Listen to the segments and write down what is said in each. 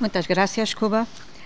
Muchas gracias, Cuba.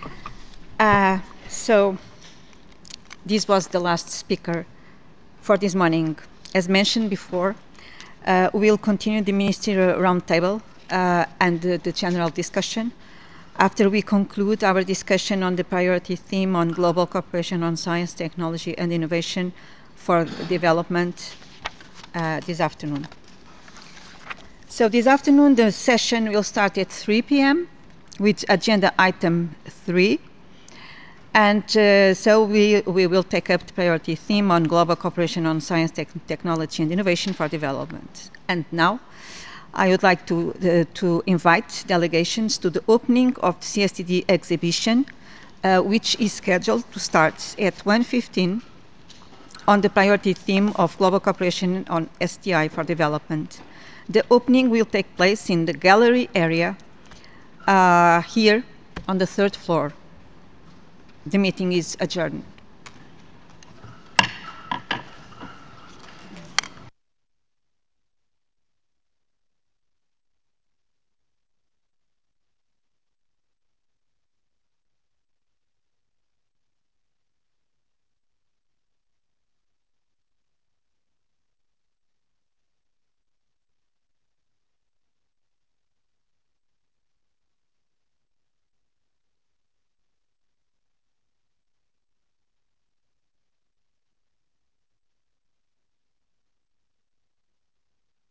So this was the last speaker for this morning. As mentioned before, we'll continue the ministerial roundtable and the general discussion after we conclude our discussion on the priority theme on global cooperation on science, technology, and innovation for development this afternoon. So this afternoon, the session will start at 3 p.m. with agenda item 3. And so we will take up the priority theme on global cooperation on science, technology, and innovation for development. And now, I would like to invite delegations to the opening of the CSTD exhibition, which is scheduled to start at 1:15 on the priority theme of global cooperation on STI for development. The opening will take place in the gallery area here on the third floor. The meeting is adjourned.